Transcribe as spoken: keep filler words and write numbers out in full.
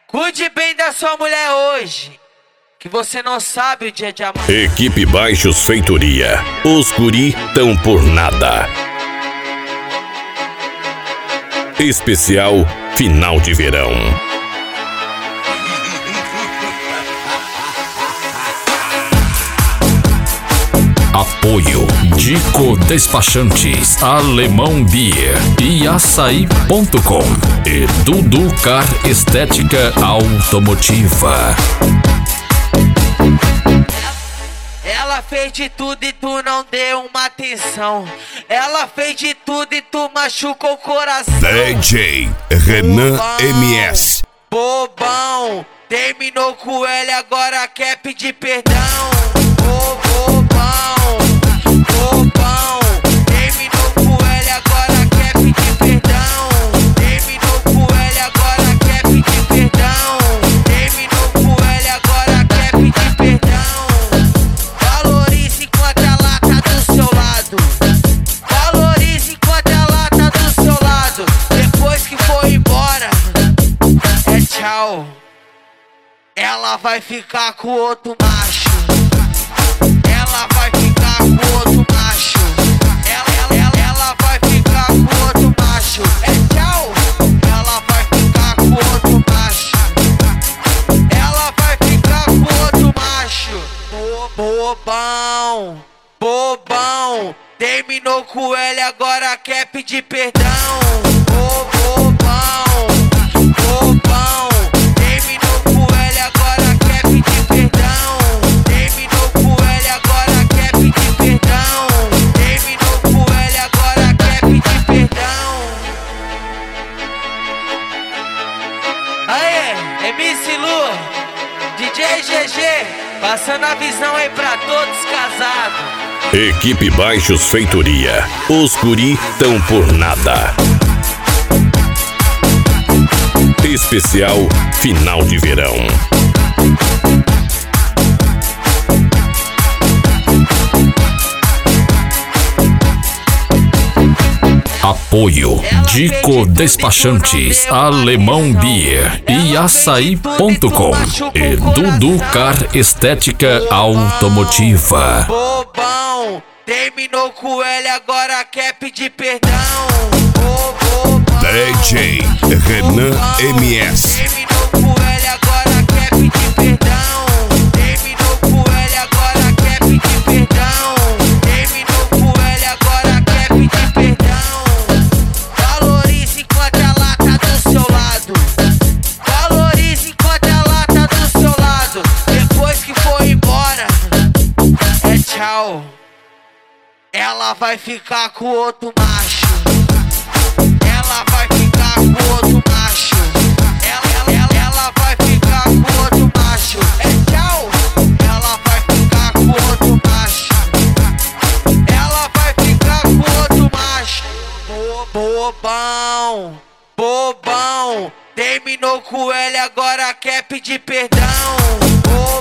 Cuide bem da sua mulher hoje, que você não sabe o dia de amanhã. Equipe Baixos Feitoria. Os guri tão por nada. Especial final de verão. Apoio Dico Despachantes, Alemão Beer e Açaí ponto com e Dudu Car Estética Automotiva. Ela fez de tudo e tu não deu uma atenção. Ela fez de tudo e tu machucou o coração. D J Renan Bobão, M S. Bobão, terminou com ele, agora quer pedir perdão. Bo- Bobão, bobão, terminou com ele, agora quer pedir perdão. Terminou com ele, agora quer pedir perdão. Terminou com ele, agora quer pedir perdão. Valorize enquanto ela tá do seu lado. Valorize enquanto ela tá do seu lado. Depois que for embora, é tchau. Ela vai ficar com outro macho. Ela vai ficar com outro macho. Ela, ela, ela vai ficar com outro macho. É tchau. Ela vai ficar com outro macho. Ela vai ficar com outro macho. Bo- Bobão, bobão, terminou com ele, agora quer pedir perdão. Bo- Bobão, bobão, terminou com ele, agora quer pedir perdão. Terminou com ele, agora quer pedir perdão. Terminou com ele, agora quer pedir perdão. Aê, M C Lu, D J G G, passando a visão aí pra todos casados. Equipe Baixos Feitoria. Os guri tão por nada. Especial final de verão. Apoio Dico Despachantes, Alemão Beer e Açaí ponto com e Dudu Car Estética Automotiva. Bobão, terminou com ele, agora quer pedir perdão. Bo- Bobão, D J Renan M S. terminou com ele, agora quer pedir perdão. Terminou com ele, agora quer pedir perdão. Terminou com ele, agora quer pedir perdão. Valorize enquanto ela tá do seu lado. Valorize enquanto ela tá do seu lado. Depois que for embora, é tchau. Ela vai ficar com outro macho. Ela vai ficar com outro macho. Ela, ela, ela vai ficar com outro macho. É tchau. Ela vai ficar com outro macho. Ela vai ficar com outro macho. Bo- Bobão, bobão, terminou com ele, agora quer pedir perdão. Bo-